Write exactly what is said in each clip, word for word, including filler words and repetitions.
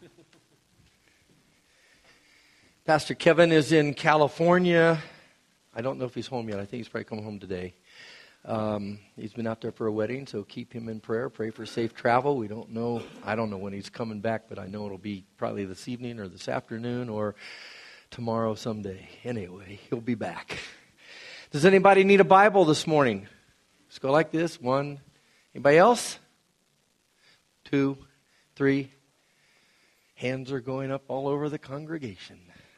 Pastor Kevin is in California. I don't know if he's home yet. I think he's probably coming home today. Um, he's been out there for a wedding, so keep him in prayer. Pray for safe travel. We don't know. I don't know when he's coming back, but I know it'll be probably this evening or this afternoon or tomorrow someday. Anyway, he'll be back. Does anybody need a Bible this morning? Let's go like this. One. Anybody else? Two. Three. Hands are going up all over the congregation.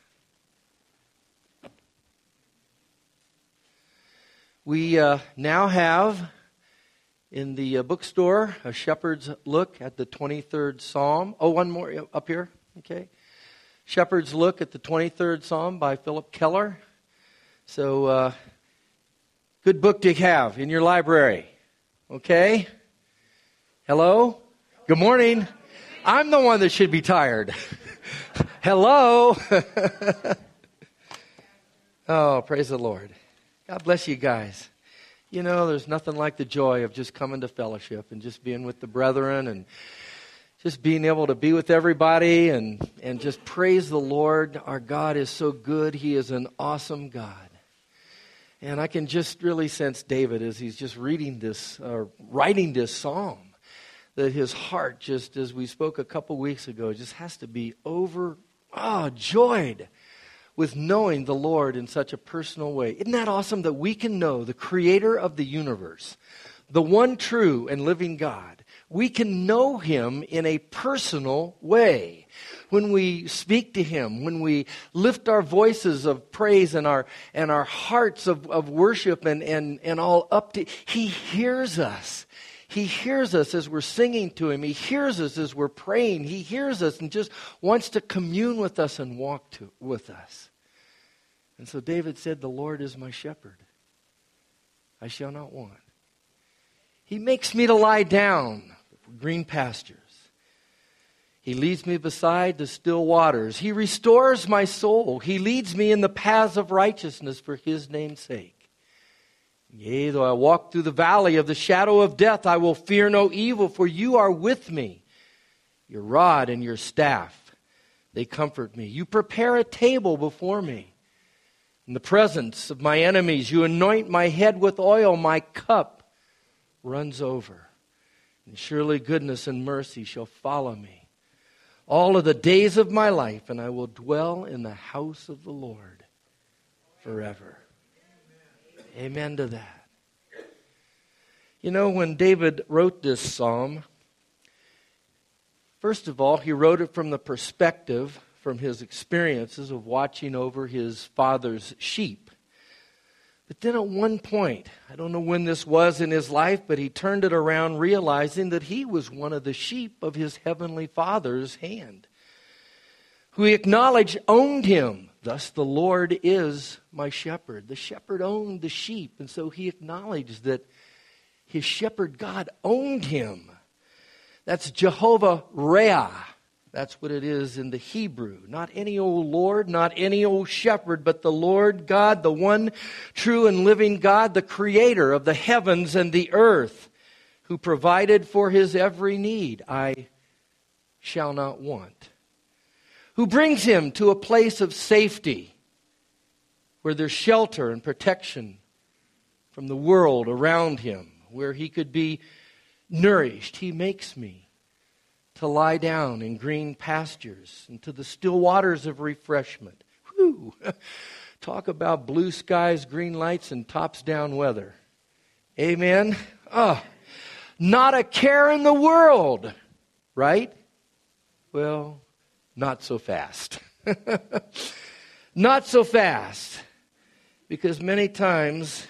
We uh, now have in the uh, bookstore a shepherd's look at the twenty-third Psalm. Oh, one more up here. Okay. Shepherd's Look at the twenty-third Psalm by Philip Keller. So, uh, good book to have in your library. Okay? Hello? Good morning. I'm the one that should be tired. Hello? Oh, praise the Lord. God bless you guys. You know, there's nothing like the joy of just coming to fellowship and just being with the brethren and just being able to be with everybody and, and just praise the Lord. Our God is so good. He is an awesome God. And I can just really sense David as he's just reading this, uh, writing this psalm, that his heart, just as we spoke a couple weeks ago, just has to be over, ah, joyed with knowing the Lord in such a personal way. Isn't that awesome that we can know the creator of the universe, the one true and living God? We can know him in a personal way. When we speak to him, when we lift our voices of praise and our and our hearts of, of worship and, and, and all up to, he hears us. He hears us as we're singing to him. He hears us as we're praying. He hears us and just wants to commune with us and walk to, with us. And so David said, the Lord is my shepherd. I shall not want. He makes me to lie down in green pastures. He leads me beside the still waters. He restores my soul. He leads me in the paths of righteousness for his name's sake. Yea, though I walk through the valley of the shadow of death, I will fear no evil, for you are with me. Your rod and your staff, they comfort me. You prepare a table before me. In the presence of my enemies, you anoint my head with oil. My cup runs over. And surely goodness and mercy shall follow me all of the days of my life, and I will dwell in the house of the Lord forever. Amen to that. You know, when David wrote this psalm, first of all, he wrote it from the perspective, from his experiences of watching over his father's sheep. But then at one point, I don't know when this was in his life, but he turned it around realizing that he was one of the sheep of his heavenly Father's hand, who he acknowledged owned him. Thus the Lord is my shepherd. The shepherd owned the sheep, and so he acknowledged that his shepherd God owned him. That's Jehovah Reah. That's what it is in the Hebrew. Not any old Lord, not any old shepherd, but the Lord God, the one true and living God, the creator of the heavens and the earth, who provided for his every need. I shall not want. Who brings him to a place of safety where there's shelter and protection from the world around him, where he could be nourished. He makes me to lie down in green pastures and to the still waters of refreshment. Whew. Talk about blue skies, green lights, and tops down weather. Amen? Oh, not a care in the world, right? Well, not so fast. Not so fast. Because many times,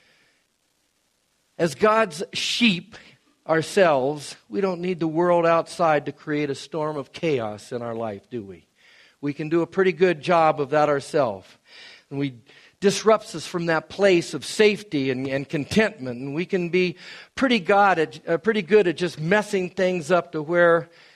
as God's sheep ourselves, we don't need the world outside to create a storm of chaos in our life, do we? We can do a pretty good job of that ourselves. And we disrupts us from that place of safety and, and contentment. And we can be pretty God at, uh, pretty good at just messing things up to where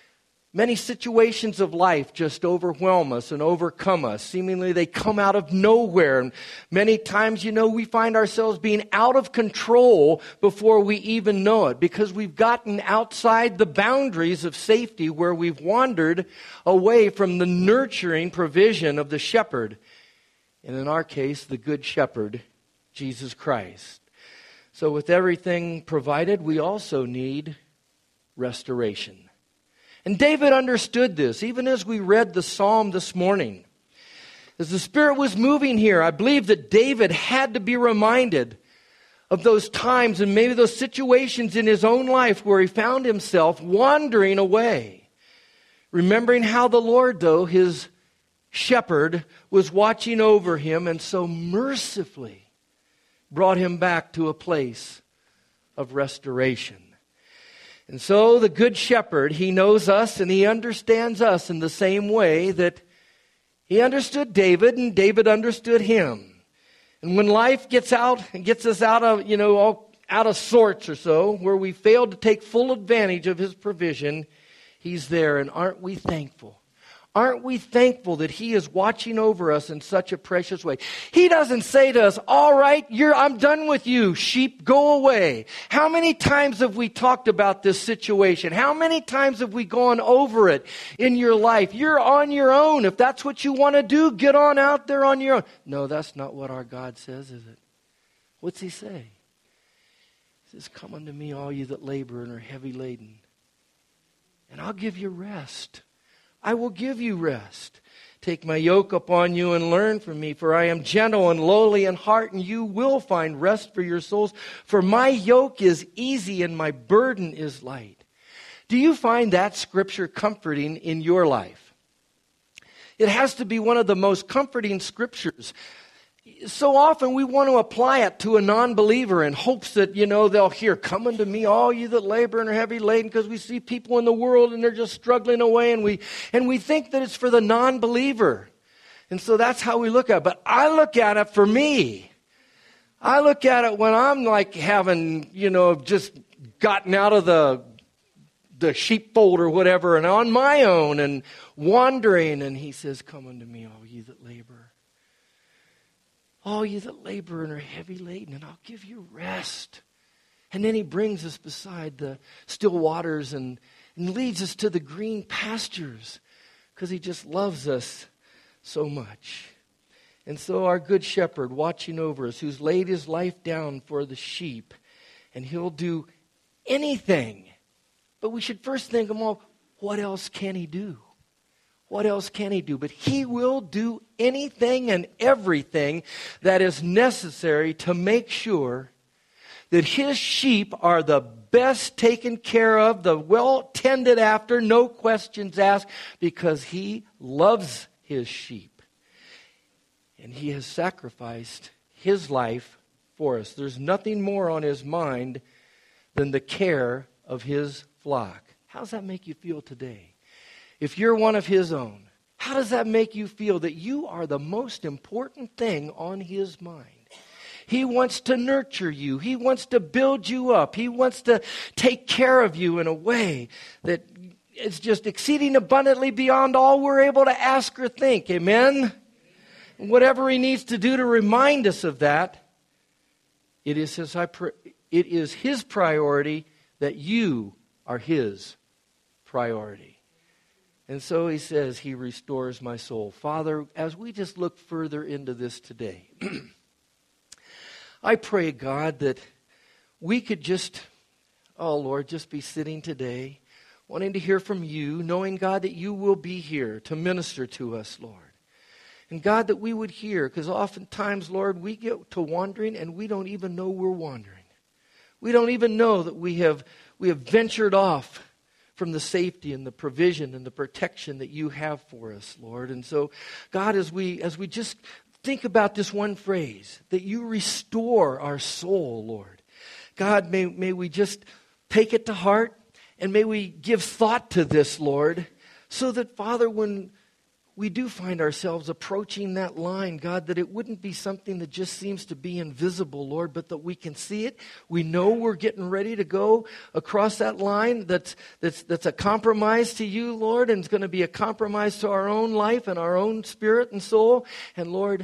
Many situations of life just overwhelm us and overcome us. Seemingly they come out of nowhere. And many times, you know, we find ourselves being out of control before we even know it, because we've gotten outside the boundaries of safety, where we've wandered away from the nurturing provision of the shepherd. And in our case, the good shepherd, Jesus Christ. So with everything provided, we also need restoration. And David understood this, even as we read the psalm this morning. As the Spirit was moving here, I believe that David had to be reminded of those times and maybe those situations in his own life where he found himself wandering away. Remembering how the Lord, though, his shepherd, was watching over him and so mercifully brought him back to a place of restoration. And so the good shepherd, he knows us and he understands us in the same way that he understood David and David understood him. And when life gets out and gets us out of, you know, all out of sorts or so, where we failed to take full advantage of his provision, he's there. And aren't we thankful? Aren't we thankful that he is watching over us in such a precious way? He doesn't say to us, all right, you're, I'm done with you, sheep, go away. How many times have we talked about this situation? How many times have we gone over it in your life? You're on your own. If that's what you want to do, get on out there on your own. No, that's not what our God says, is it? What's he say? He says, come unto me, all you that labor and are heavy laden, and I'll give you rest. I will give you rest. Take my yoke upon you and learn from me, for I am gentle and lowly in heart, and you will find rest for your souls. For my yoke is easy and my burden is light. Do you find that scripture comforting in your life? It has to be one of the most comforting scriptures. So often we want to apply it to a non-believer in hopes that, you know, they'll hear, come unto me, all you that labor and are heavy laden, because we see people in the world and they're just struggling away, and we and we think that it's for the non-believer. And so that's how we look at it. But I look at it for me. I look at it when I'm like having, you know, just gotten out of the the sheepfold or whatever and on my own and wandering. And he says, come unto me, all you that labor. All you that labor and are heavy laden, and I'll give you rest. And then he brings us beside the still waters and, and leads us to the green pastures, because he just loves us so much. And so our good shepherd watching over us, who's laid his life down for the sheep, and he'll do anything. But we should first think, well, what else can he do? What else can he do? But he will do anything and everything that is necessary to make sure that his sheep are the best taken care of, the well tended after, no questions asked, because he loves his sheep. And he has sacrificed his life for us. There's nothing more on his mind than the care of his flock. How does that make you feel today? If you're one of his own, how does that make you feel that you are the most important thing on his mind? He wants to nurture you. He wants to build you up. He wants to take care of you in a way that is just exceeding abundantly beyond all we're able to ask or think. Amen? And whatever he needs to do to remind us of that, it is his, it is his priority that you are his priority. And so he says, he restores my soul. Father, as we just look further into this today, I pray, God, that we could just, oh Lord, just be sitting today, wanting to hear from you, knowing, God, that you will be here to minister to us, Lord. And God, that we would hear, because oftentimes, Lord, we get to wandering and we don't even know we're wandering. We don't even know that we have we have ventured off from the safety and the provision and the protection that you have for us, Lord. And so, God, as we as we just think about this one phrase, that you restore our soul, Lord. God, may, may we just take it to heart, and may we give thought to this, Lord, so that, Father, when we do find ourselves approaching that line, God, that it wouldn't be something that just seems to be invisible, Lord, but that we can see it. We know we're getting ready to go across that line that's that's that's a compromise to you, Lord, and it's going to be a compromise to our own life and our own spirit and soul. And Lord,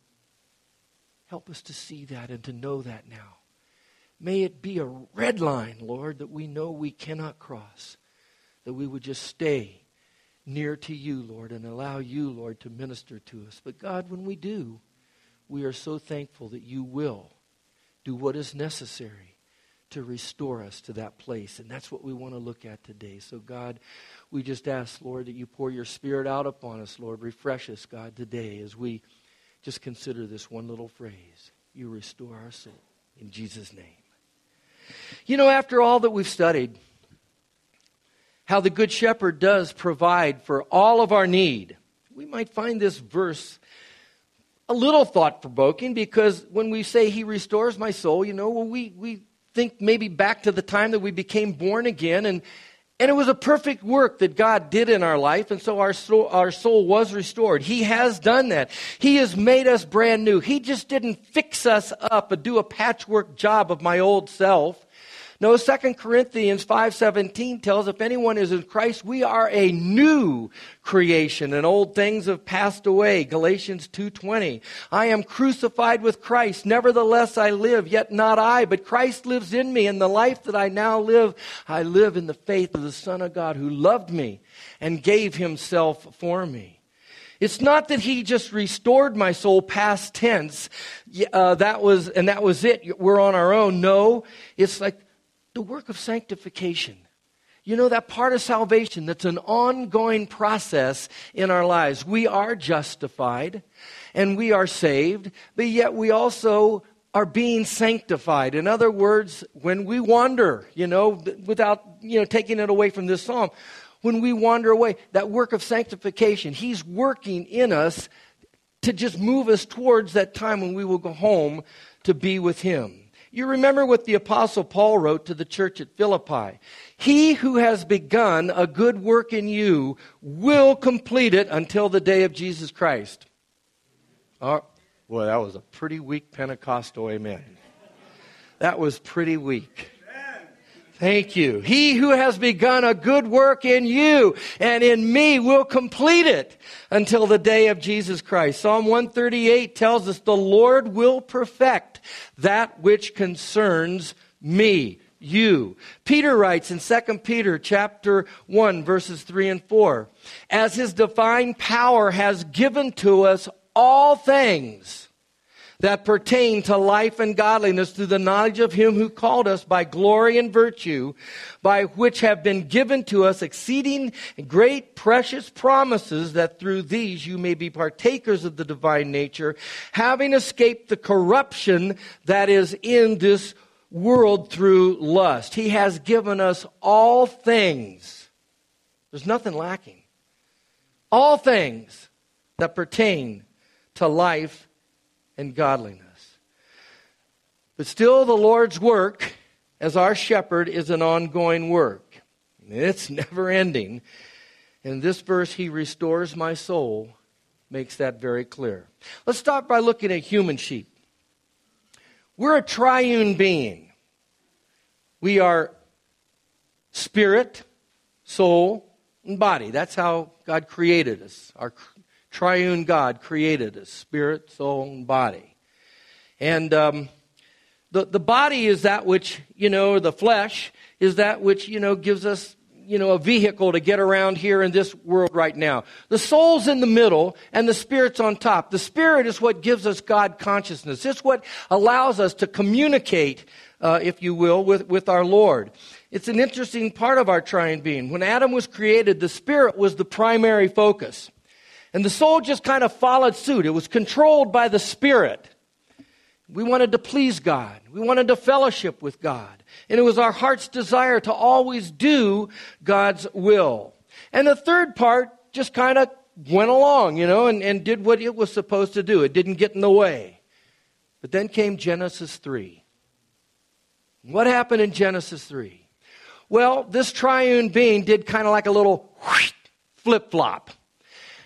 help us to see that and to know that now. May it be a red line, Lord, that we know we cannot cross, that we would just stay near to you, Lord, and allow you, Lord, to minister to us. But God, when we do, we are so thankful that you will do what is necessary to restore us to that place. And that's what we want to look at today. So God, we just ask, Lord, that you pour your Spirit out upon us, Lord. Refresh us, God, today as we just consider this one little phrase. You restore our soul. In Jesus' name. You know, after all that we've studied, how the Good Shepherd does provide for all of our need, we might find this verse a little thought-provoking, because when we say he restores my soul, you know, well, we, we think maybe back to the time that we became born again, and, and it was a perfect work that God did in our life, and so our soul, our soul was restored. He has done that. He has made us brand new. He just didn't fix us up and do a patchwork job of my old self. No, Second Corinthians five seventeen tells, if anyone is in Christ, we are a new creation, and old things have passed away. Galatians two twenty, I am crucified with Christ. Nevertheless I live, yet not I, but Christ lives in me. And the life that I now live, I live in the faith of the Son of God who loved me and gave himself for me. It's not that he just restored my soul past tense, uh, that was and that was it. We're on our own. No, it's like the work of sanctification. You know, that part of salvation that's an ongoing process in our lives. We are justified and we are saved, but yet we also are being sanctified. In other words, when we wander, you know, without, you know, taking it away from this psalm, when we wander away, that work of sanctification, he's working in us to just move us towards that time when we will go home to be with him. You remember what the Apostle Paul wrote to the church at Philippi. He who has begun a good work in you will complete it until the day of Jesus Christ. Oh, boy, that was a pretty weak Pentecostal amen. That was pretty weak. Thank you. He who has begun a good work in you and in me will complete it until the day of Jesus Christ. Psalm one thirty-eight tells us the Lord will perfect that which concerns me, you. Peter writes in Second Peter chapter one, verses three and four, as his divine power has given to us all things that pertain to life and godliness through the knowledge of him who called us by glory and virtue, by which have been given to us exceeding great precious promises, that through these you may be partakers of the divine nature, having escaped the corruption that is in this world through lust. He has given us all things. There's nothing lacking. All things that pertain to life and godliness. But still, the Lord's work as our shepherd is an ongoing work. It's never ending. In this verse, he restores my soul, makes that very clear. Let's start by looking at human sheep. We're a triune being. We are spirit, soul, and body. That's how God created us. Our triune God created us, spirit, soul, and body. And um, the, the body is that which, you know, the flesh is that which, you know, gives us, you know, a vehicle to get around here in this world right now. The soul's in the middle and the spirit's on top. The spirit is what gives us God consciousness. It's what allows us to communicate, uh, if you will, with, with our Lord. It's an interesting part of our triune being. When Adam was created, the spirit was the primary focus. And the soul just kind of followed suit. It was controlled by the Spirit. We wanted to please God. We wanted to fellowship with God. And it was our heart's desire to always do God's will. And the third part just kind of went along, you know, and, and did what it was supposed to do. It didn't get in the way. But then came Genesis three. What happened in Genesis three? Well, this triune being did kind of like a little flip-flop.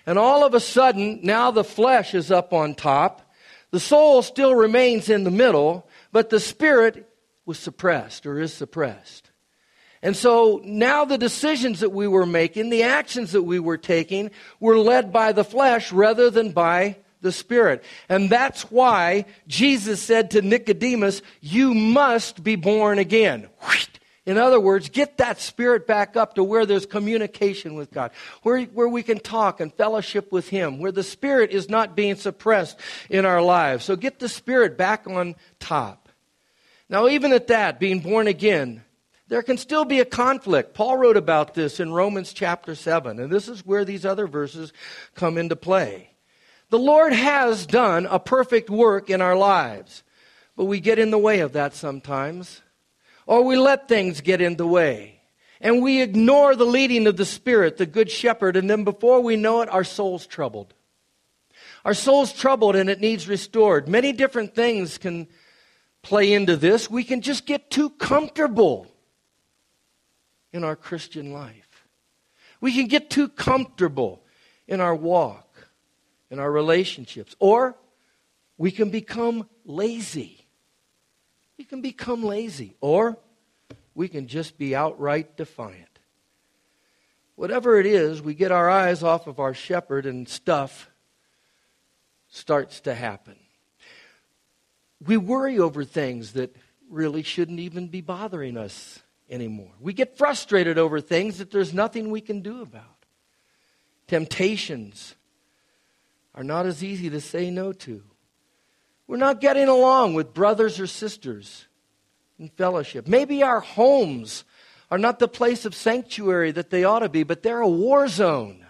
And all of a sudden, now the flesh is up on top. The soul still remains in the middle, but the spirit was suppressed or is suppressed. And so now the decisions that we were making, the actions that we were taking, were led by the flesh rather than by the Spirit. And that's why Jesus said to Nicodemus, you must be born again. In other words, get that spirit back up to where there's communication with God, where, where we can talk and fellowship with Him, where the Spirit is not being suppressed in our lives. So get the Spirit back on top. Now, even at that, being born again, there can still be a conflict. Paul wrote about this in Romans chapter seven, and this is where these other verses come into play. The Lord has done a perfect work in our lives, but we get in the way of that sometimes. Or we let things get in the way. And we ignore the leading of the Spirit, the Good Shepherd, and then before we know it, our soul's troubled. Our soul's troubled and it needs restored. Many different things can play into this. We can just get too comfortable in our Christian life. We can get too comfortable in our walk, in our relationships. Or we can become lazy. We can become lazy, or we can just be outright defiant. Whatever it is, we get our eyes off of our shepherd and stuff starts to happen. We worry over things that really shouldn't even be bothering us anymore. We get frustrated over things that there's nothing we can do about. Temptations are not as easy to say no to. We're not getting along with brothers or sisters in fellowship. Maybe our homes are not the place of sanctuary that they ought to be, but they're a war zone.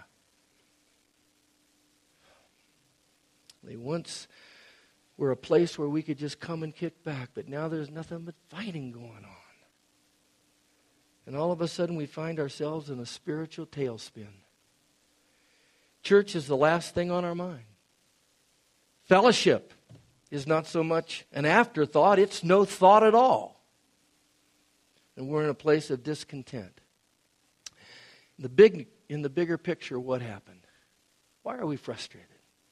They once were a place where we could just come and kick back, but now there's nothing but fighting going on. And all of a sudden we find ourselves in a spiritual tailspin. Church is the last thing on our mind. Fellowship is not so much an afterthought, it's no thought at all. And we're in a place of discontent. The big, in the bigger picture, what happened? Why are we frustrated?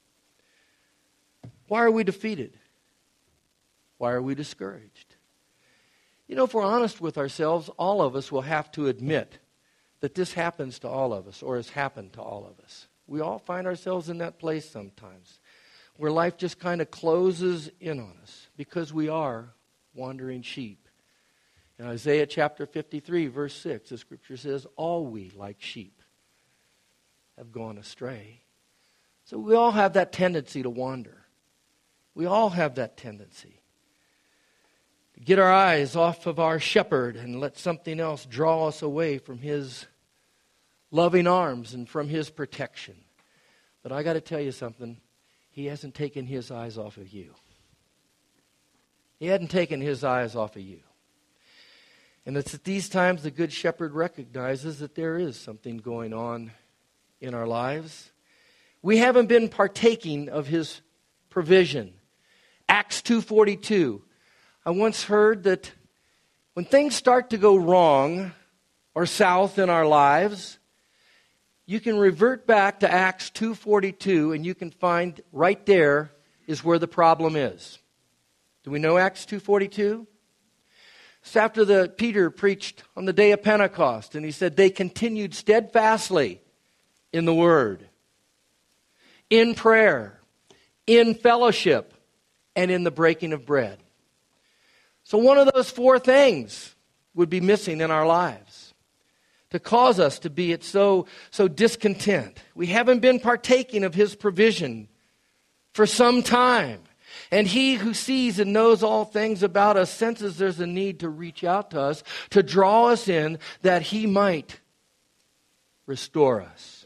Why are we defeated? Why are we discouraged? You know, if we're honest with ourselves, all of us will have to admit that this happens to all of us, or has happened to all of us. We all find ourselves in that place sometimes, where life just kind of closes in on us because we are wandering sheep. In Isaiah chapter fifty-three, verse six, the scripture says, all we, like sheep, have gone astray. So we all have that tendency to wander. We all have that tendency to get our eyes off of our shepherd and let something else draw us away from His loving arms and from His protection. But I got to tell you something. He hasn't taken His eyes off of you. He hadn't taken His eyes off of you. And it's at these times the Good Shepherd recognizes that there is something going on in our lives. We haven't been partaking of His provision. Acts two forty-two. I once heard that when things start to go wrong or south in our lives, you can revert back to Acts two forty-two and you can find right there is where the problem is. Do we know Acts two forty-two? It's after the Peter preached on the day of Pentecost, and he said they continued steadfastly in the Word, in prayer, in fellowship, and in the breaking of bread. So one of those four things would be missing in our lives to cause us to be so, so discontent. We haven't been partaking of His provision for some time. And He who sees and knows all things about us senses there's a need to reach out to us, to draw us in, that He might restore us.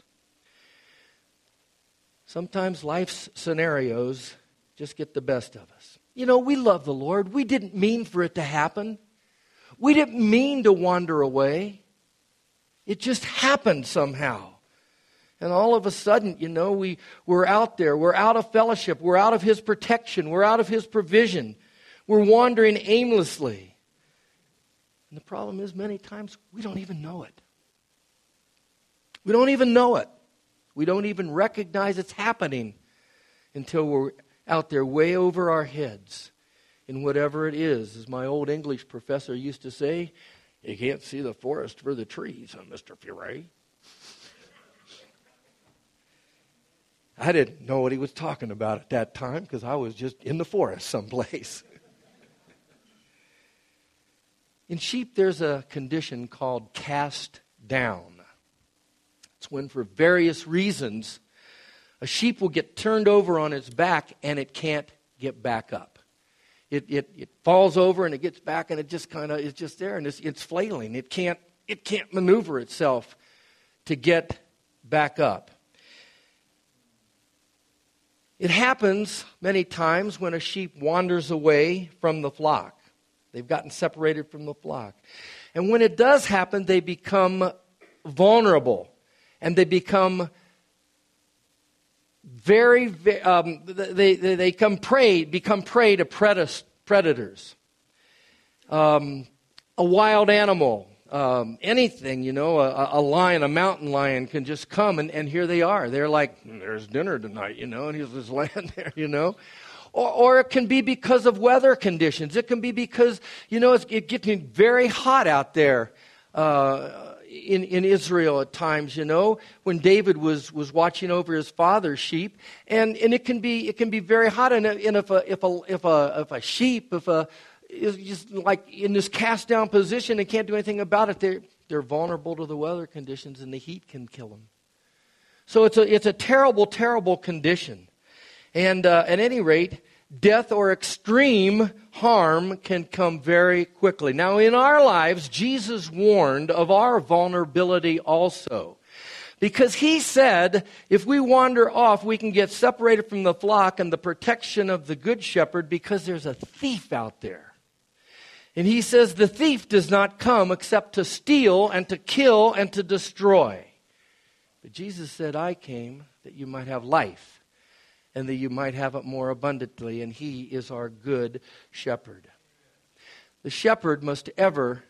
Sometimes life's scenarios just get the best of us. You know, we love the Lord. We didn't mean for it to happen. We didn't mean to wander away. It just happened somehow. And all of a sudden, you know, we, we're out there. We're out of fellowship. We're out of His protection. We're out of His provision. We're wandering aimlessly. And the problem is many times we don't even know it. We don't even know it. We don't even recognize it's happening until we're out there way over our heads in whatever it is. As my old English professor used to say, you can't see the forest for the trees, huh, Mister Furay? I didn't know what he was talking about at that time because I was just in the forest someplace. In sheep, there's a condition called cast down. It's when, for various reasons, a sheep will get turned over on its back and it can't get back up. It it, it falls over and it gets back and it just kind of is just there and it's, it's flailing. It can't it can't maneuver itself to get back up. It happens many times when a sheep wanders away from the flock. They've gotten separated from the flock. And when it does happen, they become vulnerable. And they become very, um, they, they, they become prey, become prey to predators. Um, a wild animal, um, anything, you know, a, a lion, a mountain lion can just come and, and here they are. They're like, there's dinner tonight, you know, and he's just laying there, you know. Or, or it can be because of weather conditions. It can be because, you know, it's it getting very hot out there uh, in, in Israel at times, you know, when David was, was watching over his father's sheep. And, and it can be it can be very hot. And, and if a if a if a if a sheep, if a is just like in this cast down position and can't do anything about it, they're they're vulnerable to the weather conditions and the heat can kill them. So it's a it's a terrible, terrible condition. And uh, at any rate, death or extreme harm can come very quickly. Now, in our lives, Jesus warned of our vulnerability also. Because he said, if we wander off, we can get separated from the flock and the protection of the good shepherd because there's a thief out there. And he says the thief does not come except to steal and to kill and to destroy. But Jesus said, I came that you might have life, and that you might have it more abundantly, and he is our good shepherd. The shepherd must ever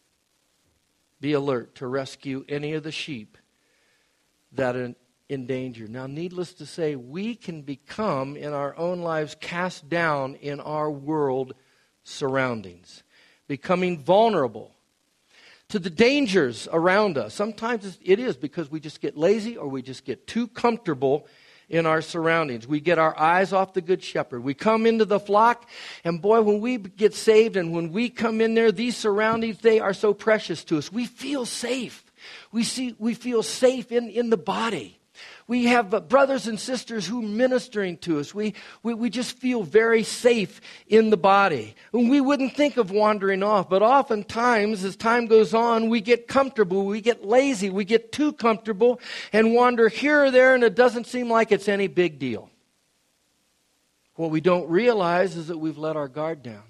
be alert to rescue any of the sheep that are in danger. Now, needless to say, we can become, in our own lives, cast down in our world surroundings, becoming vulnerable to the dangers around us. Sometimes it is because we just get lazy or we just get too comfortable in our surroundings. We get our eyes off the good shepherd. We come into the flock, and boy, when we get saved and when we come in there, these surroundings, they are so precious to us. We feel safe. We see, we feel safe in, in the body. We have uh, brothers and sisters who are ministering to us. We, we, we just feel very safe in the body. And we wouldn't think of wandering off, but oftentimes as time goes on, we get comfortable, we get lazy, we get too comfortable and wander here or there, and it doesn't seem like it's any big deal. What we don't realize is that we've let our guard down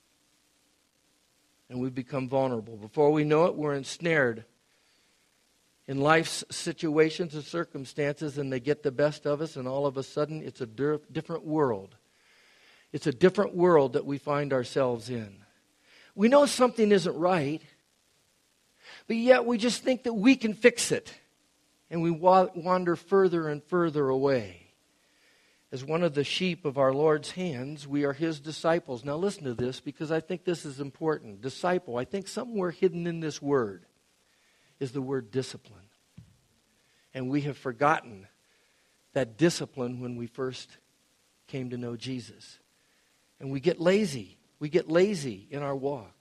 and we've become vulnerable. Before we know it, we're ensnared in life's situations and circumstances, and they get the best of us, and all of a sudden it's a di- different world. It's a different world that we find ourselves in. We know something isn't right, but yet we just think that we can fix it, and we wa- wander further and further away. As one of the sheep of our Lord's hands, we are his disciples. Now listen to this, because I think this is important. Disciple, I think somewhere hidden in this word is the word discipline. And we have forgotten that discipline when we first came to know Jesus. And we get lazy. We get lazy in our walk.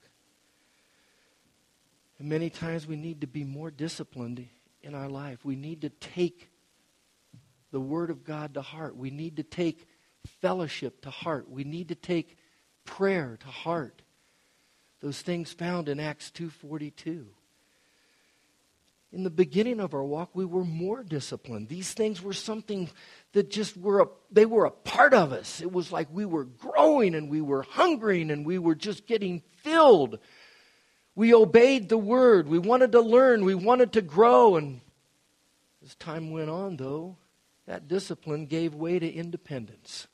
And many times we need to be more disciplined in our life. We need to take the Word of God to heart. We need to take fellowship to heart. We need to take prayer to heart. Those things found in Acts two forty-two. In the beginning of our walk, we were more disciplined. These things were something that just were, a, they were a part of us. It was like we were growing and we were hungering and we were just getting filled. We obeyed the Word. We wanted to learn. We wanted to grow. And as time went on, though, that discipline gave way to independence.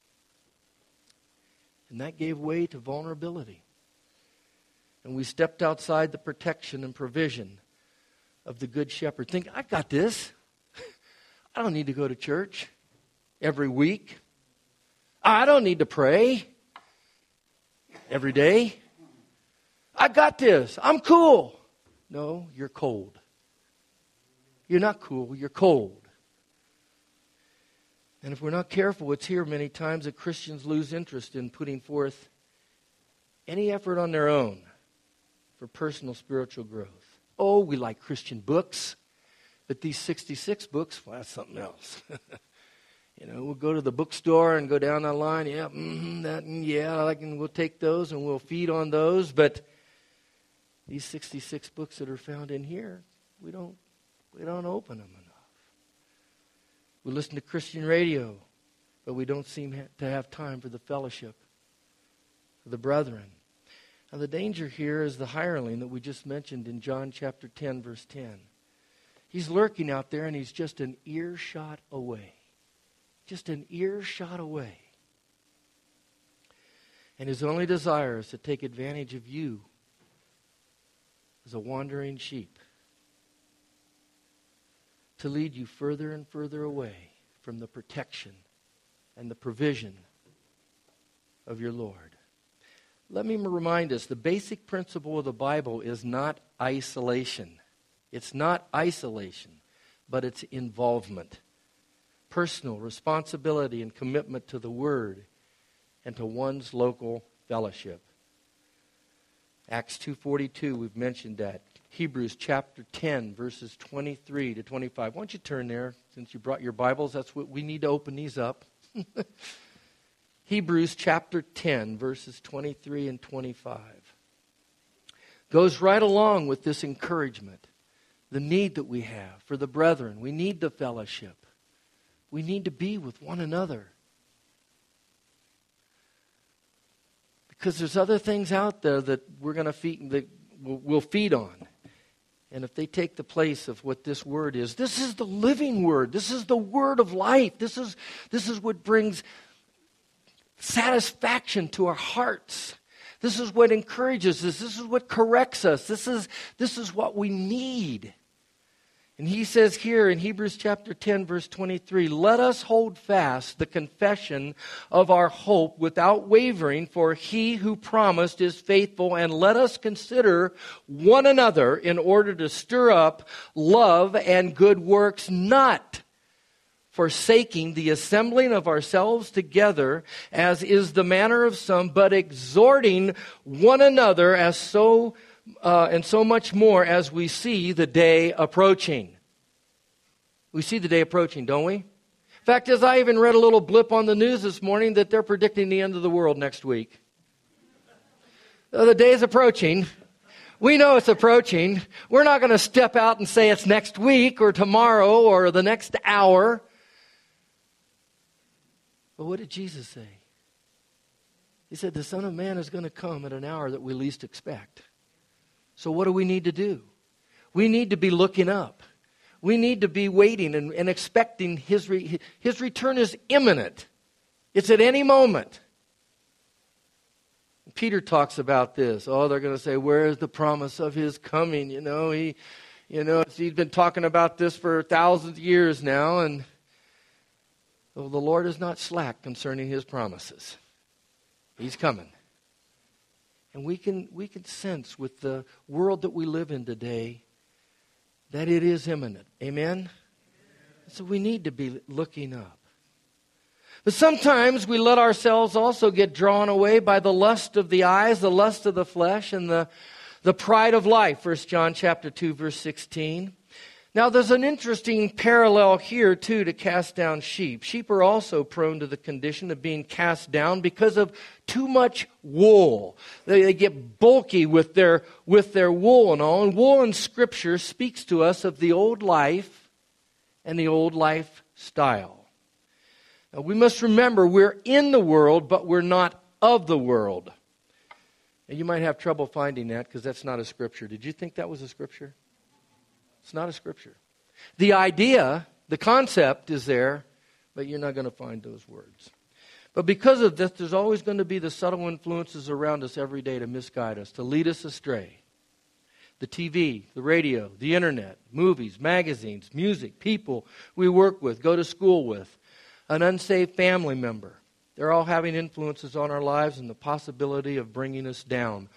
And that gave way to vulnerability. And we stepped outside the protection and provision of the Good Shepherd. Think, I've got this. I don't need to go to church every week. I don't need to pray every day. I got this. I'm cool. No, you're cold. You're not cool. You're cold. And if we're not careful, it's here many times that Christians lose interest in putting forth any effort on their own for personal spiritual growth. Oh, we like Christian books, but these sixty-six books, well, that's something else. You know, we'll go to the bookstore and go down the line. Yeah, mm-hmm, that, and yeah, I like, and we'll take those and we'll feed on those. But these sixty-six books that are found in here, we don't, we don't open them enough. We listen to Christian radio, but we don't seem ha- to have time for the fellowship of the brethren. Now, the danger here is the hireling that we just mentioned in John chapter ten, verse ten. He's lurking out there, and he's just an earshot away. Just an earshot away. And his only desire is to take advantage of you as a wandering sheep, to lead you further and further away from the protection and the provision of your Lord. Let me remind us, the basic principle of the Bible is not isolation. It's not isolation, but it's involvement. Personal responsibility and commitment to the Word and to one's local fellowship. Acts two forty-two, we've mentioned that. Hebrews chapter ten, verses twenty-three to twenty-five. Why don't you turn there, since you brought your Bibles? That's what we need to open these up. Hebrews chapter ten, verses twenty-three and twenty-five. Goes right along with this encouragement. The need that we have for the brethren. We need the fellowship. We need to be with one another. Because there's other things out there that we're going to feed, that we'll feed on. And if they take the place of what this word is, this is the living word. This is the word of life. This is, this is what brings satisfaction to our hearts. This is what encourages us. This is what corrects us. This is, this is what we need. And he says here in Hebrews chapter ten, verse twenty-three, let us hold fast the confession of our hope without wavering, for he who promised is faithful, and let us consider one another in order to stir up love and good works, not forsaking the assembling of ourselves together, as is the manner of some, but exhorting one another, as so uh, and so much more as we see the day approaching. We see the day approaching, don't we? In fact, as I even read a little blip on the news this morning that they're predicting the end of the world next week. Uh, the day is approaching. We know it's approaching. We're not going to step out and say it's next week or tomorrow or the next hour. But what did Jesus say? He said, the Son of Man is going to come at an hour that we least expect. So what do we need to do? We need to be looking up. We need to be waiting and, and expecting his, re, his return is imminent. It's at any moment. Peter talks about this. Oh, they're going to say, where is the promise of his coming? You know, he, you know, he's been talking about this for thousands of years now, and well, the Lord is not slack concerning his promises. He's coming. And we can we can sense with the world that we live in today that it is imminent. Amen? So we need to be looking up. But sometimes we let ourselves also get drawn away by the lust of the eyes, the lust of the flesh, and the, the pride of life. First John chapter two, verse sixteen. Now, there's an interesting parallel here, too, to cast down sheep. Sheep are also prone to the condition of being cast down because of too much wool. They, they get bulky with their, with their wool and all. And wool in Scripture speaks to us of the old life and the old lifestyle. Now, we must remember we're in the world, but we're not of the world. Now, you might have trouble finding that because that's not a Scripture. Did you think that was a Scripture? It's not a Scripture. The idea, the concept is there, but you're not going to find those words. But because of this, there's always going to be the subtle influences around us every day to misguide us, to lead us astray. the T V, the radio, the internet, movies, magazines, music, people we work with, go to school with, an unsaved family member. They're all having influences on our lives and the possibility of bringing us down.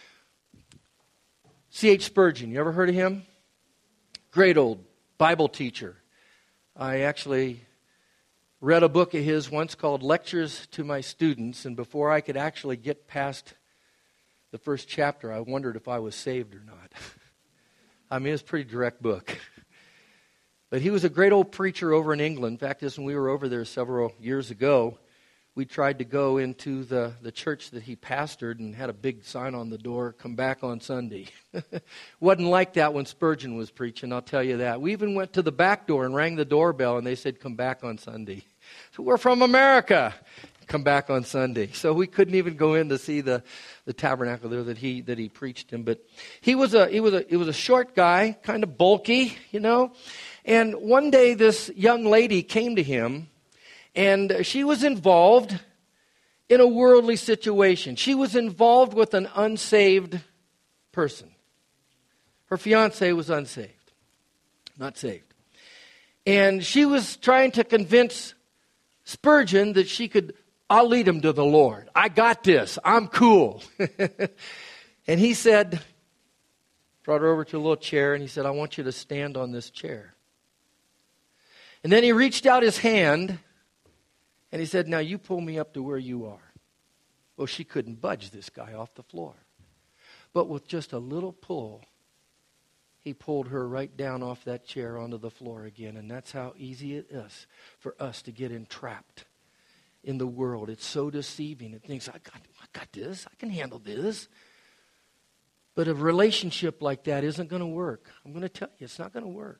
C H Spurgeon, you ever heard of him? Great old Bible teacher. I actually read a book of his once called Lectures to My Students, and before I could actually get past the first chapter, I wondered if I was saved or not. I mean, it's a pretty direct book. But he was a great old preacher over in England. In fact, this when we were over there several years ago, we tried to go into the, the church that he pastored and had a big sign on the door, come back on Sunday. Wasn't like that when Spurgeon was preaching, I'll tell you that. We even went to the back door and rang the doorbell, and they said, come back on Sunday. So we're from America. Come back on Sunday. So we couldn't even go in to see the, the tabernacle there that he that he preached in. But he was a he was a he was a short guy, kind of bulky, you know. And one day this young lady came to him, and she was involved in a worldly situation. She was involved with an unsaved person. Her fiance was unsaved, not saved. And she was trying to convince Spurgeon that she could, I'll lead him to the Lord. I got this. I'm cool. And he said, brought her over to a little chair, and he said, I want you to stand on this chair. And then he reached out his hand, and he said, now you pull me up to where you are. Well, she couldn't budge this guy off the floor. But with just a little pull, he pulled her right down off that chair onto the floor again. And that's how easy it is for us to get entrapped in the world. It's so deceiving. It thinks, I got, I got this. I can handle this. But a relationship like that isn't going to work. I'm going to tell you, it's not going to work.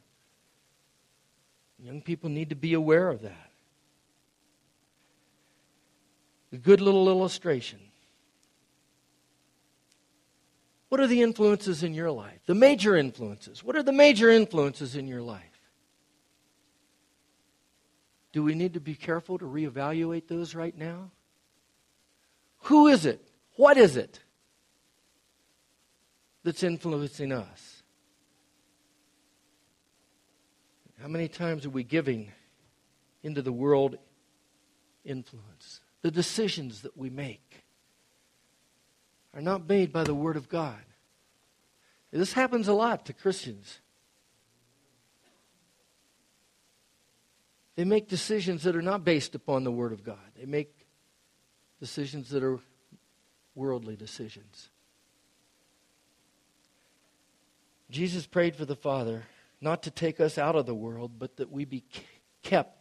Young people need to be aware of that. A good little illustration. What are the influences in your life? The major influences. What are the major influences in your life? Do we need to be careful to reevaluate those right now? Who is it? What is it that's influencing us? How many times are we giving into the world influence? The decisions that we make are not made by the Word of God. This happens a lot to Christians. They make decisions that are not based upon the Word of God. They make decisions that are worldly decisions. Jesus prayed for the Father not to take us out of the world, but that we be kept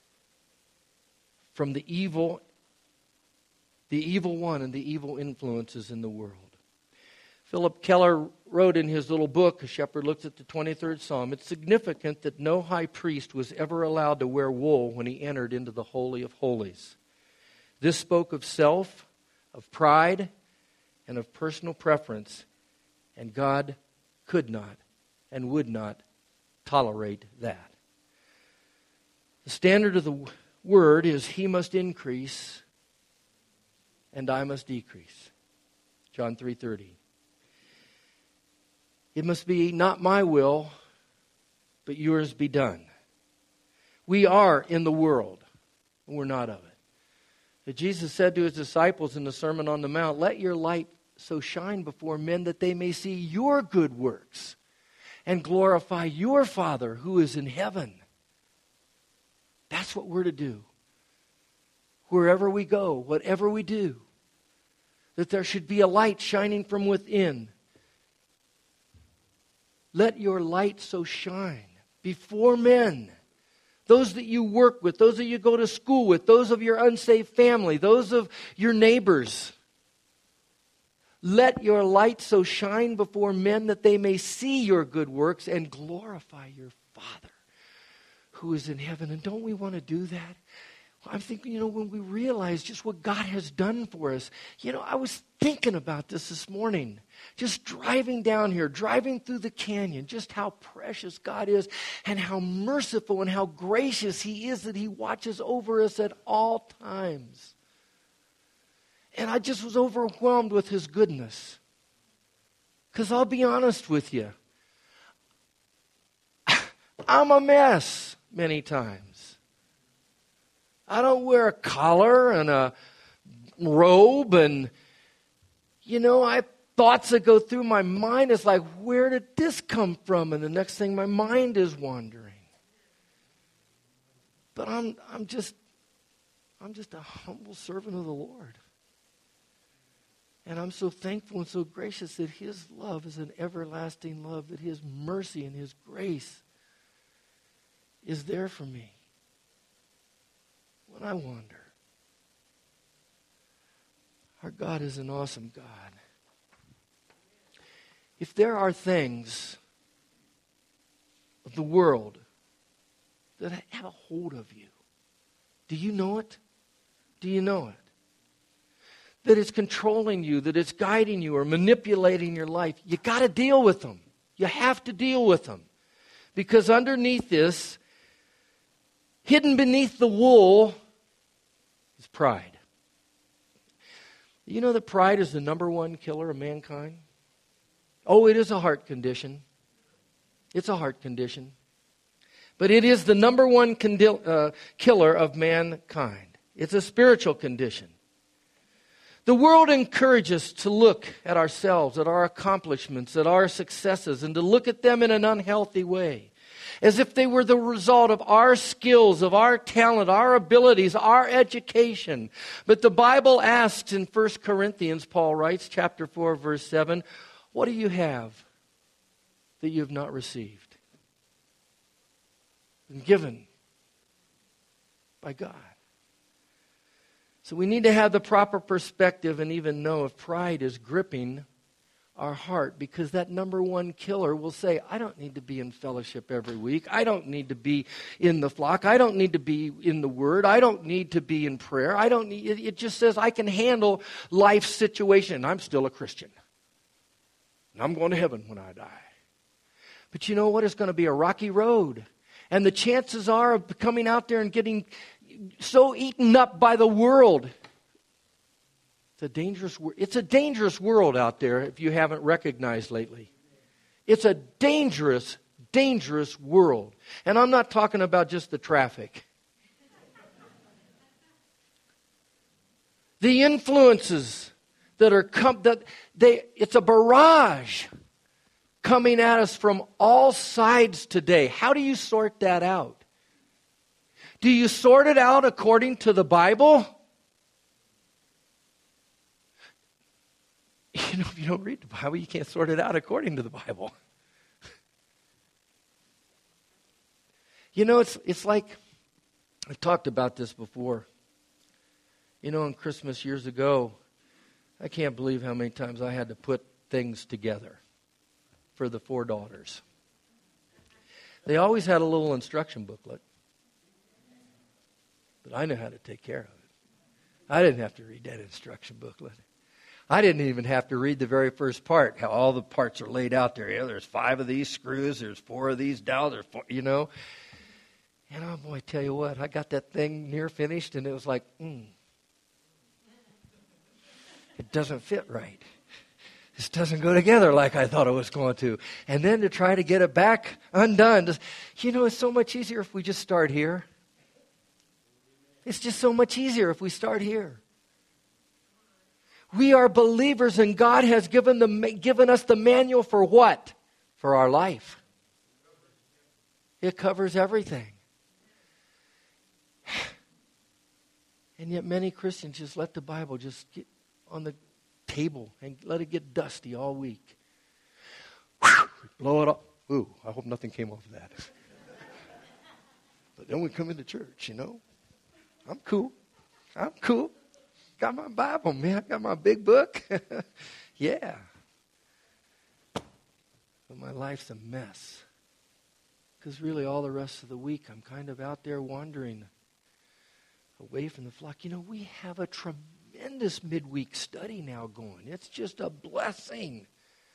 from the evil, the evil one and the evil influences in the world. Philip Keller wrote in his little book, A Shepherd Looks at the twenty-third Psalm, it's significant that no high priest was ever allowed to wear wool when he entered into the Holy of Holies. This spoke of self, of pride, and of personal preference, and God could not and would not tolerate that. The standard of the Word is, He must increase and I must decrease. John three thirty. It must be not my will, but yours be done. We are in the world, and we're not of it. But Jesus said to his disciples in the Sermon on the Mount, let your light so shine before men that they may see your good works and glorify your Father who is in heaven. That's what we're to do. Wherever we go, whatever we do, that there should be a light shining from within. Let your light so shine before men. Those that you work with, those that you go to school with, those of your unsaved family, those of your neighbors. Let your light so shine before men that they may see your good works and glorify your Father who is in heaven. And don't we want to do that? I'm thinking, you know, when we realize just what God has done for us. You know, I was thinking about this this morning. Just driving down here, driving through the canyon, just how precious God is and how merciful and how gracious He is that He watches over us at all times. And I just was overwhelmed with His goodness. Because I'll be honest with you, I'm a mess many times. I don't wear a collar and a robe, and, you know, I thoughts that go through my mind is like, where did this come from? And the next thing, my mind is wandering. But I'm I'm just I'm just a humble servant of the Lord. And I'm so thankful and so gracious that His love is an everlasting love, that His mercy and His grace is there for me when I wander. Our God is an awesome God. If there are things of the world that have a hold of you, do you know it? Do you know it? That it's controlling you, that it's guiding you or manipulating your life. You got to deal with them. You have to deal with them. Because underneath this, hidden beneath the wool, is pride. You know that pride is the number one killer of mankind? Oh, it is a heart condition. It's a heart condition. But it is the number one condi- uh, killer of mankind. It's a spiritual condition. The world encourages us to look at ourselves, at our accomplishments, at our successes, and to look at them in an unhealthy way, as if they were the result of our skills, of our talent, our abilities, our education. But the Bible asks in First Corinthians, Paul writes, chapter four, verse seven, what do you have that you have not received? And given by God. So we need to have the proper perspective and even know if pride is gripping our heart, because that number one killer will say, I don't need to be in fellowship every week. I don't need to be in the flock. I don't need to be in the Word. I don't need to be in prayer. I don't need, it, it just says I can handle life's situation. I'm still a Christian. And I'm going to heaven when I die. But you know what? It's going to be a rocky road. And the chances are of coming out there and getting so eaten up by the world. It's a dangerous It's a dangerous world out there if you haven't recognized lately. It's a dangerous, dangerous world. And I'm not talking about just the traffic. The influences that are come that they it's a barrage coming at us from all sides today. How do you sort that out? Do you sort it out according to the Bible? You know, if you don't read the Bible, you can't sort it out according to the Bible. You know, it's it's like, I've talked about this before. You know, on Christmas years ago, I can't believe how many times I had to put things together for the four daughters. They always had a little instruction booklet. But I know how to take care of it. I didn't have to read that instruction booklet. I didn't even have to read the very first part, how all the parts are laid out there. You know, there's five of these screws, there's four of these dowels, there's four, you know. And oh boy, I tell you what, I got that thing near finished and it was like, hmm, it doesn't fit right. This doesn't go together like I thought it was going to. And then to try to get it back undone. Just, you know, it's so much easier if we just start here. It's just so much easier if we start here. We are believers and God has given, the, given us the manual for what? For our life. It covers everything. And yet many Christians just let the Bible just get on the table and let it get dusty all week. Whew, blow it up. Ooh, I hope nothing came off of that. But then we come into church, you know. I'm cool. I'm cool. Got my Bible, man. I got my big book. Yeah. But my life's a mess. Because really all the rest of the week I'm kind of out there wandering away from the flock. You know, we have a tremendous midweek study now going. It's just a blessing.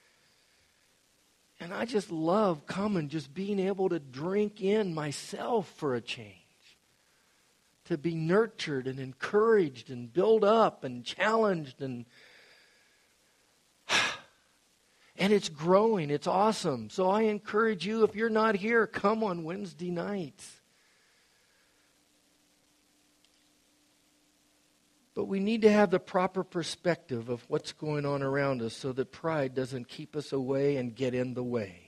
And I just love coming, just being able to drink in myself for a change. To be nurtured and encouraged and built up and challenged and And it's growing. It's awesome. So I encourage you, if you're not here, come on Wednesday nights. But we need to have the proper perspective of what's going on around us so that pride doesn't keep us away and get in the way.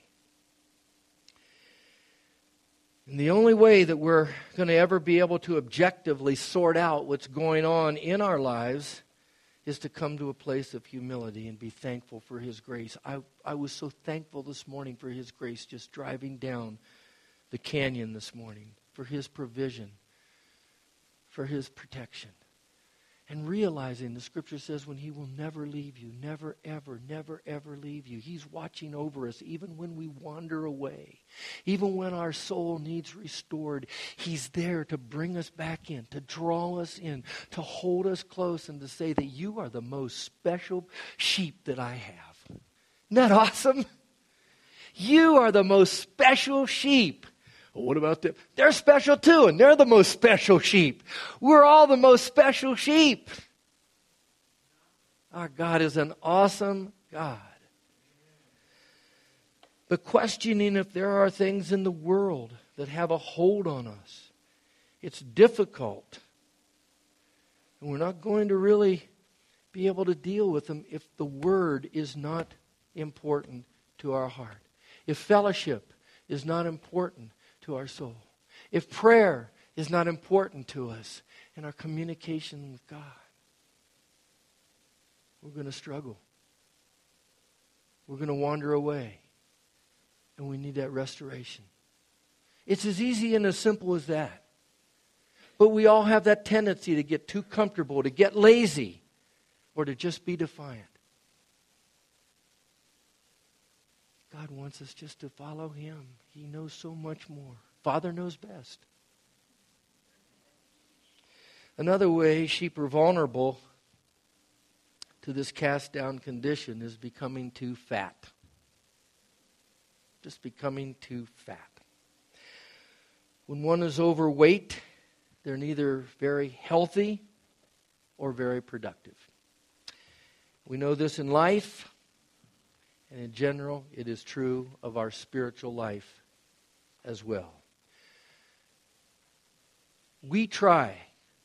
And the only way that we're going to ever be able to objectively sort out what's going on in our lives is to come to a place of humility and be thankful for His grace. I, I was so thankful this morning for His grace just driving down the canyon this morning, for His provision, for His protection. And realizing the Scripture says when He will never leave you, never, ever, never, ever leave you. He's watching over us even when we wander away. Even when our soul needs restored, He's there to bring us back in, to draw us in, to hold us close and to say that you are the most special sheep that I have. Isn't that awesome? You are the most special sheep. Well, what about them? They're special too, and they're the most special sheep. We're all the most special sheep. Our God is an awesome God. But questioning if there are things in the world that have a hold on us, it's difficult. And we're not going to really be able to deal with them if the Word is not important to our heart. If fellowship is not important to our soul. If prayer is not important to us in our communication with God, we're going to struggle. We're going to wander away. And we need that restoration. It's as easy and as simple as that. But we all have that tendency to get too comfortable, to get lazy, or to just be defiant. God wants us just to follow Him. He knows so much more. Father knows best. Another way sheep are vulnerable to this cast down condition is becoming too fat. Just becoming too fat. When one is overweight, they're neither very healthy or very productive. We know this in life. And in general, it is true of our spiritual life as well. We try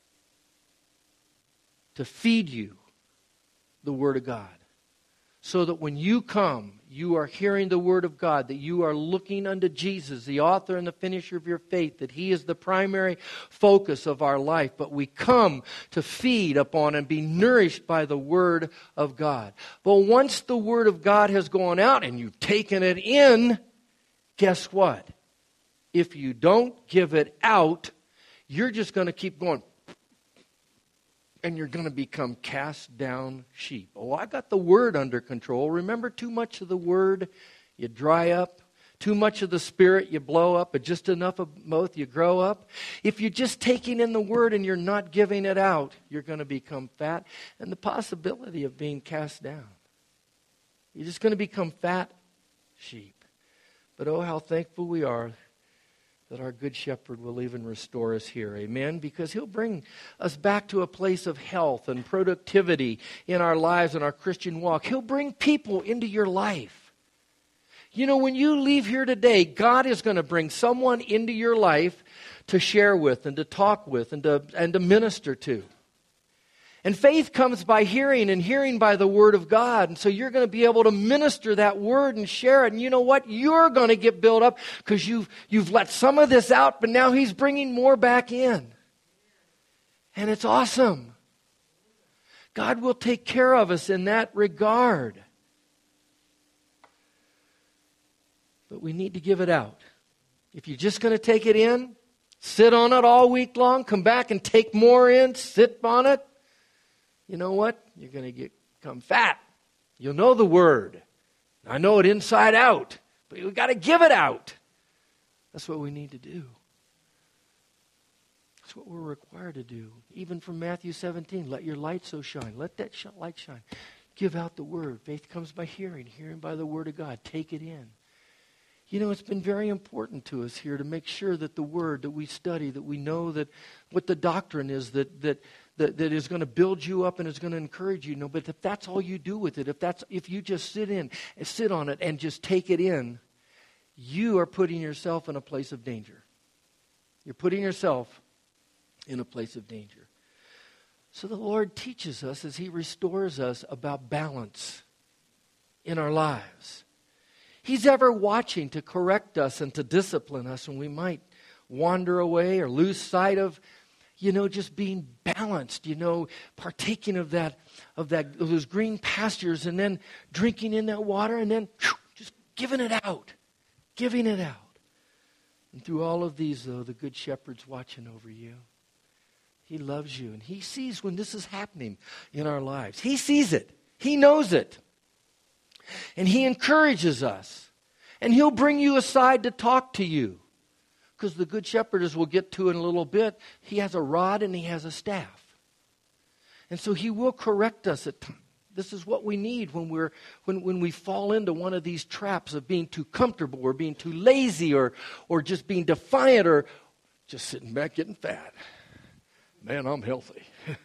to feed you the Word of God so that when you come, you are hearing the Word of God, that you are looking unto Jesus, the author and the finisher of your faith, that He is the primary focus of our life. But we come to feed upon and be nourished by the Word of God. But once the Word of God has gone out and you've taken it in, guess what? If you don't give it out, you're just going to keep going. And you're going to become cast down sheep. Oh, I got the Word under control. Remember, too much of the Word, you dry up. Too much of the Spirit, you blow up. But just enough of both, you grow up. If you're just taking in the Word and you're not giving it out, you're going to become fat. And the possibility of being cast down. You're just going to become fat sheep. But oh, how thankful we are that our good shepherd will even restore us here. Amen? Because He'll bring us back to a place of health and productivity in our lives and our Christian walk. He'll bring people into your life. You know, when you leave here today, God is going to bring someone into your life to share with and to talk with and to, and to minister to. And faith comes by hearing, and hearing by the Word of God. And so you're going to be able to minister that Word and share it. And you know what? You're going to get built up because you've, you've let some of this out, but now He's bringing more back in. And it's awesome. God will take care of us in that regard. But we need to give it out. If you're just going to take it in, sit on it all week long, come back and take more in, sit on it, you know what? You're going to get become fat. You'll know the Word. I know it inside out, but you've got to give it out. That's what we need to do. That's what we're required to do. Even from Matthew seventeen, let your light so shine. Let that sh- light shine. Give out the Word. Faith comes by hearing, hearing by the Word of God. Take it in. You know, it's been very important to us here to make sure that the Word that we study, that we know that what the doctrine is that that that, that is going to build you up and is going to encourage you. No, but if that's all you do with it, if that's if you just sit in and sit on it and just take it in, you are putting yourself in a place of danger. You're putting yourself in a place of danger. So the Lord teaches us as He restores us about balance in our lives. He's ever watching to correct us and to discipline us when we might wander away or lose sight of, you know, just being balanced, you know, partaking of that, of that, of those green pastures and then drinking in that water and then whew, just giving it out, giving it out. And through all of these, though, the Good Shepherd's watching over you. He loves you and He sees when this is happening in our lives. He sees it. He knows it. And He encourages us. And He'll bring you aside to talk to you. Because the Good Shepherd, as we'll get to in a little bit, He has a rod and He has a staff. And so He will correct us at times. This is what we need when we're when, when we fall into one of these traps of being too comfortable or being too lazy or or just being defiant or just sitting back getting fat. Man, I'm healthy.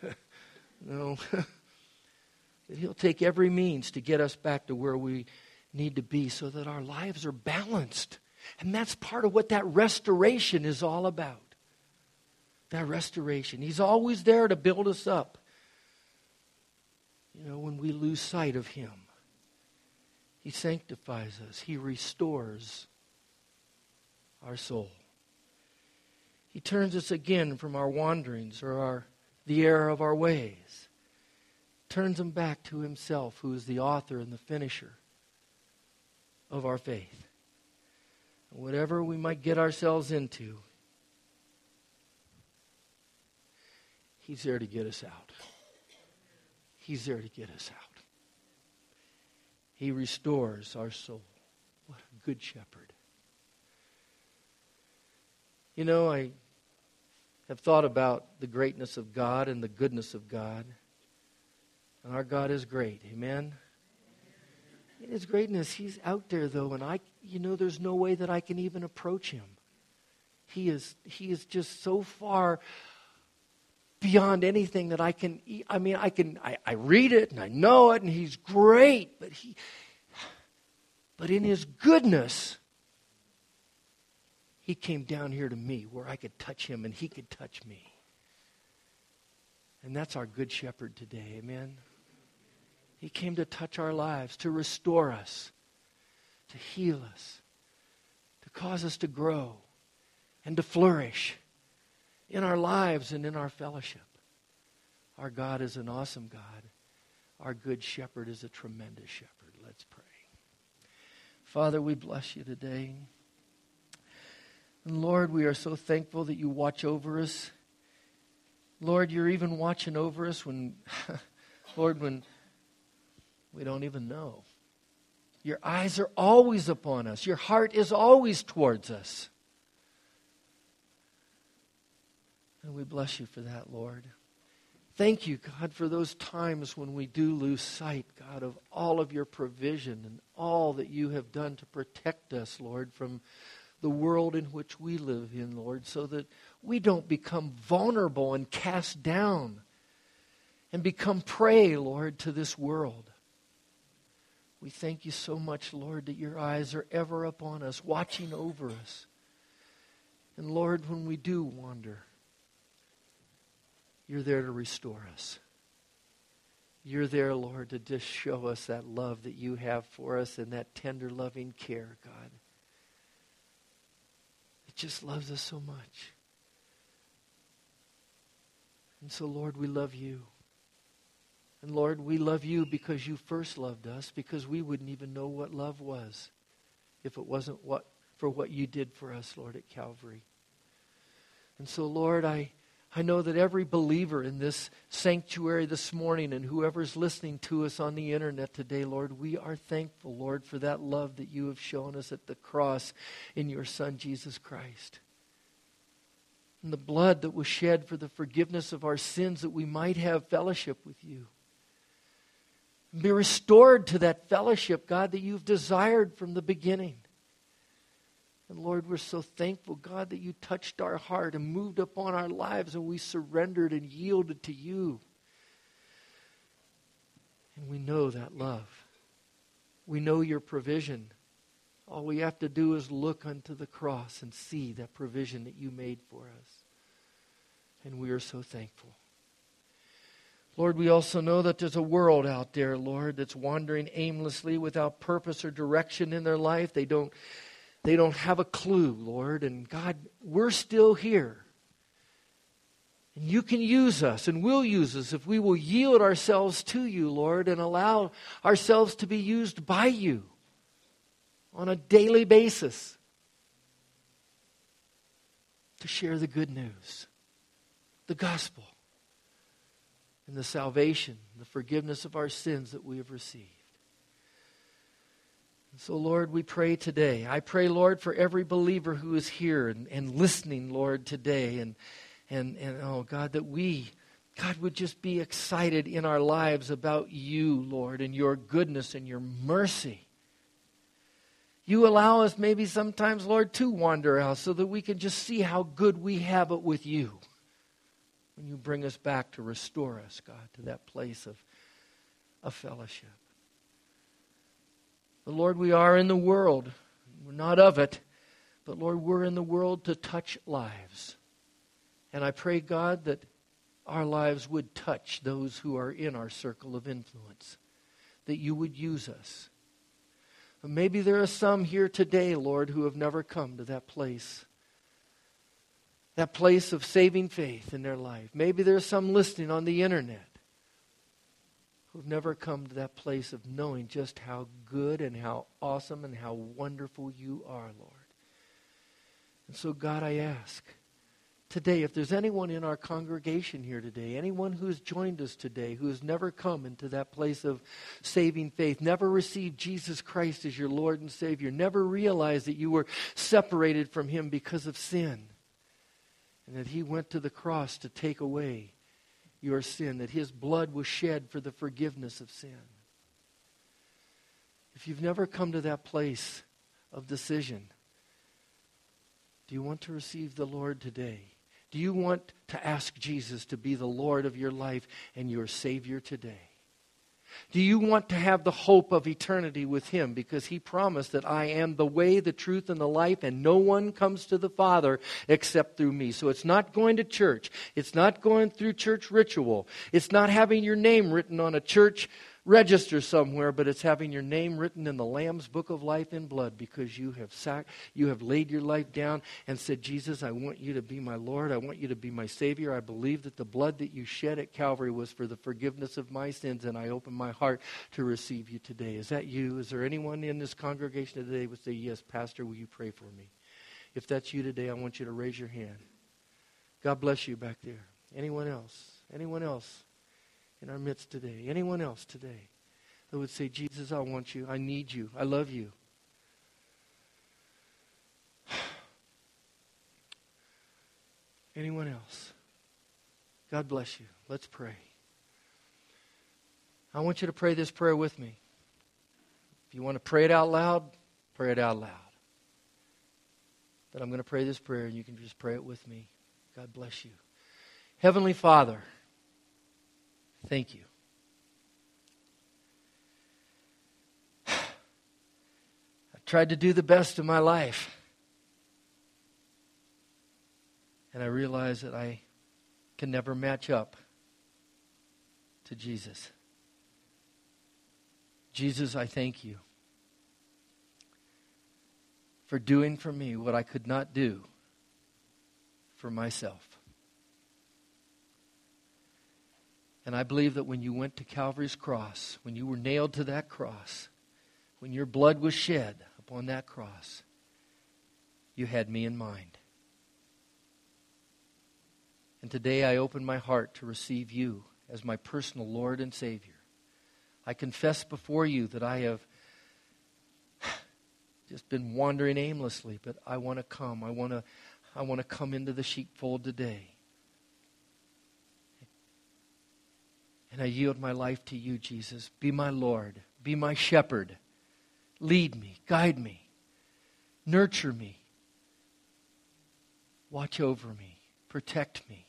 No. That He'll take every means to get us back to where we need to be so that our lives are balanced. And that's part of what that restoration is all about. That restoration. He's always there to build us up. You know, when we lose sight of Him, He sanctifies us. He restores our soul. He turns us again from our wanderings or our the error of our ways. Turns them back to Himself, who is the author and the finisher of our faith. And whatever we might get ourselves into, He's there to get us out. He's there to get us out. He restores our soul. What a good shepherd. You know, I have thought about the greatness of God and the goodness of God. And our God is great. Amen? In His greatness, He's out there, though, and I, you know, there's no way that I can even approach Him. He is, He is just so far beyond anything that I can, I mean, I can, I, I read it and I know it and He's great, but He, but in His goodness, He came down here to me where I could touch Him and He could touch me. And that's our Good Shepherd today, amen? He came to touch our lives, to restore us, to heal us, to cause us to grow and to flourish in our lives and in our fellowship. Our God is an awesome God. Our Good Shepherd is a tremendous shepherd. Let's pray. Father, we bless You today. And Lord, we are so thankful that You watch over us. Lord, You're even watching over us when, Lord, when we don't even know. Your eyes are always upon us. Your heart is always towards us. And we bless You for that, Lord. Thank You, God, for those times when we do lose sight, God, of all of Your provision and all that You have done to protect us, Lord, from the world in which we live in, Lord, so that we don't become vulnerable and cast down and become prey, Lord, to this world. We thank You so much, Lord, that Your eyes are ever upon us, watching over us. And Lord, when we do wander, You're there to restore us. You're there, Lord, to just show us that love that You have for us and that tender, loving care, God. It just loves us so much. And so, Lord, we love You. And Lord, we love You because You first loved us, because we wouldn't even know what love was if it wasn't what for what You did for us, Lord, at Calvary. And so, Lord, I, I know that every believer in this sanctuary this morning and whoever's listening to us on the internet today, Lord, we are thankful, Lord, for that love that You have shown us at the cross in Your Son, Jesus Christ. And the blood that was shed for the forgiveness of our sins that we might have fellowship with You. Be restored to that fellowship, God, that You've desired from the beginning. And Lord, we're so thankful, God, that you touched our heart and moved upon our lives and we surrendered and yielded to you. And we know that love. We know your provision. All we have to do is look unto the cross and see that provision that you made for us. And we are so thankful. Lord, we also know that there's a world out there, Lord, that's wandering aimlessly without purpose or direction in their life. They don't, they don't have a clue, Lord. And God, we're still here. And you can use us and will use us if we will yield ourselves to you, Lord, and allow ourselves to be used by you on a daily basis to share the good news, the gospel, and the salvation, the forgiveness of our sins that we have received. And so, Lord, we pray today. I pray, Lord, for every believer who is here and, and listening, Lord, today. And, and, and, oh, God, that we, God, would just be excited in our lives about you, Lord, and your goodness and your mercy. You allow us maybe sometimes, Lord, to wander out so that we can just see how good we have it with you. When you bring us back to restore us, God, to that place of, of fellowship. But Lord, we are in the world. We're not of it. But Lord, we're in the world to touch lives. And I pray, God, that our lives would touch those who are in our circle of influence. That you would use us. But maybe there are some here today, Lord, who have never come to that place. That place of saving faith in their life. Maybe there's some listening on the internet who've never come to that place of knowing just how good and how awesome and how wonderful you are, Lord. And so, God, I ask today, if there's anyone in our congregation here today, anyone who's joined us today who has never come into that place of saving faith, never received Jesus Christ as your Lord and Savior, never realized that you were separated from him because of sin, and that he went to the cross to take away your sin, that his blood was shed for the forgiveness of sin. If you've never come to that place of decision, do you want to receive the Lord today? Do you want to ask Jesus to be the Lord of your life and your Savior today? Do you want to have the hope of eternity with him? Because he promised that I am the way, the truth, and the life, and no one comes to the Father except through me. So it's not going to church. It's not going through church ritual. It's not having your name written on a church register somewhere, but it's having your name written in the Lamb's Book of Life in blood, because you have sac- you have laid your life down and said, Jesus, I want you to be my Lord. I want you to be my Savior. I believe that the blood that you shed at Calvary was for the forgiveness of my sins, and I open my heart to receive you today. Is that you? Is there anyone in this congregation today who would say, yes, Pastor, will you pray for me? If that's you today, I want you to raise your hand. God bless you back there. Anyone else? Anyone else? In our midst today, anyone else today that would say, Jesus, I want you, I need you, I love you. Anyone else? God bless you. Let's pray. I want you to pray this prayer with me. If you want to pray it out loud, pray it out loud. But I'm going to pray this prayer, and you can just pray it with me. God bless you. Heavenly Father, thank you. I've tried to do the best of my life. And I realize that I can never match up to Jesus. Jesus, I thank you for doing for me what I could not do for myself. And I believe that when you went to Calvary's cross, when you were nailed to that cross, when your blood was shed upon that cross, you had me in mind. And today I open my heart to receive you as my personal Lord and Savior. I confess before you that I have just been wandering aimlessly, but I want to come. I want to, I want to come into the sheepfold today. And I yield my life to you, Jesus. Be my Lord. Be my shepherd. Lead me. Guide me. Nurture me. Watch over me. Protect me.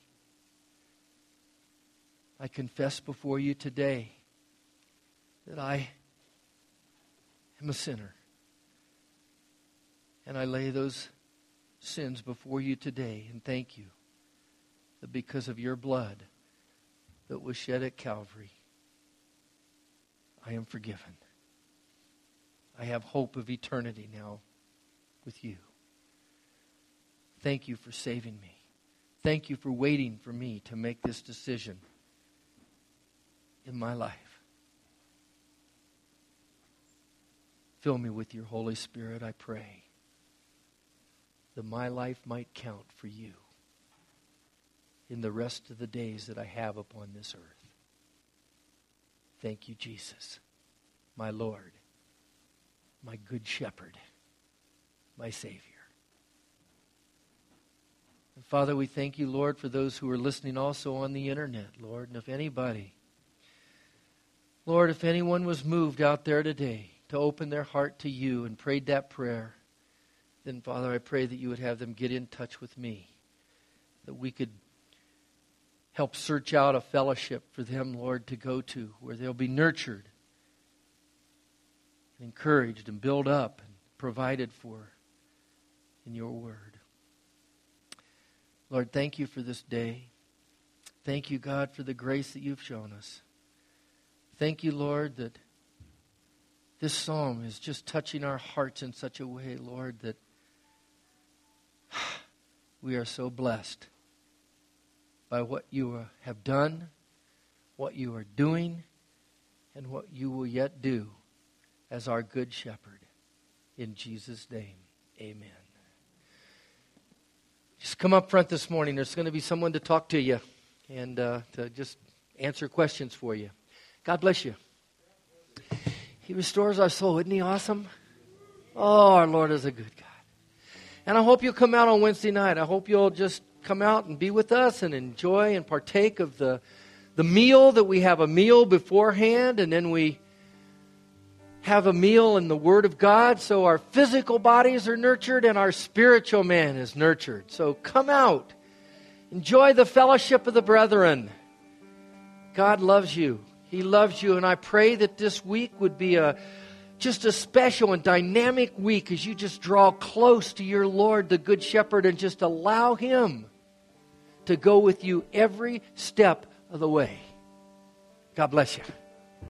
I confess before you today that I am a sinner. And I lay those sins before you today and thank you that because of your blood that was shed at Calvary, I am forgiven. I have hope of eternity now with you. Thank you for saving me. Thank you for waiting for me to make this decision in my life. Fill me with your Holy Spirit, I pray, that my life might count for you in the rest of the days that I have upon this earth. Thank you, Jesus, my Lord, my good shepherd, my Savior. And Father, we thank you, Lord, for those who are listening also on the internet, Lord. And if anybody, Lord, if anyone was moved out there today to open their heart to you and prayed that prayer, then, Father, I pray that you would have them get in touch with me, that we could help search out a fellowship for them, Lord, to go to, where they'll be nurtured, and encouraged, and built up, and provided for in your word. Lord, thank you for this day. Thank you, God, for the grace that you've shown us. Thank you, Lord, that this psalm is just touching our hearts in such a way, Lord, that we are so blessed by what you have done, what you are doing, and what you will yet do as our good shepherd. In Jesus' name, amen. Just come up front this morning. There's going to be someone to talk to you and uh, to just answer questions for you. God bless you. He restores our soul. Isn't he awesome? Oh, our Lord is a good God. And I hope you'll come out on Wednesday night. I hope you'll just come out and be with us and enjoy and partake of the, the meal, that we have a meal beforehand, and then we have a meal in the Word of God, so our physical bodies are nurtured and our spiritual man is nurtured. So come out. Enjoy the fellowship of the brethren. God loves you. He loves you, and I pray that this week would be a just a special and dynamic week as you just draw close to your Lord, the Good Shepherd, and just allow Him to go with you every step of the way. God bless you.